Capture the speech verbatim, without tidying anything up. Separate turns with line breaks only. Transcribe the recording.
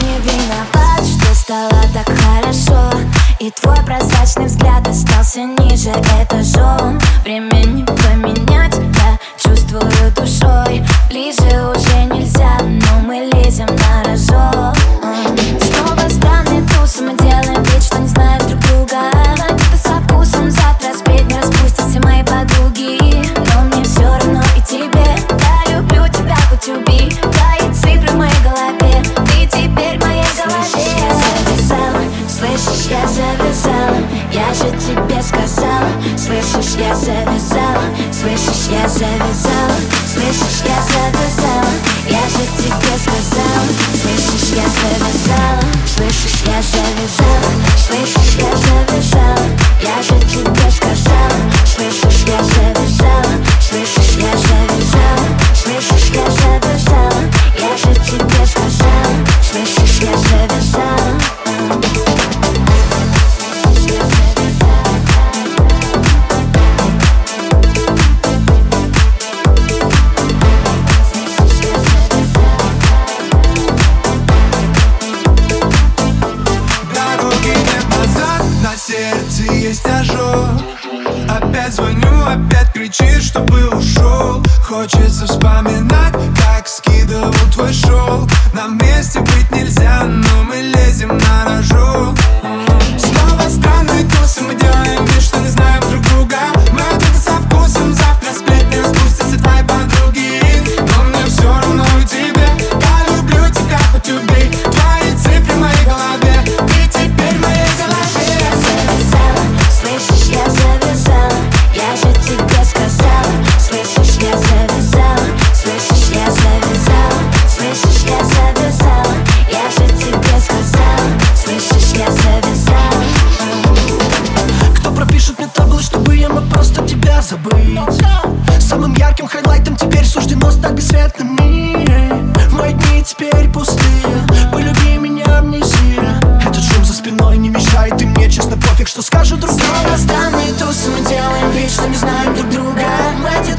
не виноват, что стало так хорошо. И твой прозрачный взгляд остался ниже этажом. Время не поменять, я чувствую душой. Ближе уже нельзя, но мы лезем на рожок. Снова странный туз, мы делаем вид, что не знаем друг друга. Но где-то со вкусом завтра сплетни распустят все мои подруги. Но мне все равно и тебе. Я люблю тебя, хоть убей. Твои цифры в моей голове, ты теперь в моей голове. Я завязала, слышишь, я завязала. Я же тебе сказала, слышишь, я завязала. Слышишь, я завязала. Слышишь, я завязала. Я же тебе сказала, слышишь, я завязала. Слышишь, я завязала. Слышишь, я завязала. Я же тебе сказала, слышишь, я завязала. Слышишь, я завязала. Слышишь, я завязала. Я же тебе сказала, слышишь, я завязала.
Сердце есть ожог. Опять звоню, опять кричишь, чтобы ушел. Хочется вспоминать, как скидывал твой шелк. Нам вместе быть нельзя, но мы лезем на рожок. Снова странный туз, и мы делаем вид, что не знаем друг друга. Мы где-то со вкусом, завтра сплетни распустятся твои подруги. Но мне все равно и тебе. Я люблю тебя, хоть убей. Твои цифры в моей голове, ты теперь в моей голове.
Слышишь, я завязала, я же тебе сказала. Слышишь, я завязала. Слышишь, я завязала. Слышишь, я завязала. Я же тебе сказала. Слышишь, я завязала.
Кто пропишет мне табло, чтобы я мог просто тебя забыть? Самым ярким хайлайтом теперь суждено стать бесцветным мире. Мои дни теперь пустые, полюби меня, амнезия. Этот шум за спиной не мешает, и мне честно пофиг, что скажут другие.
Снова странный туз, мы делаем вид, что не знаем друг друга. Мы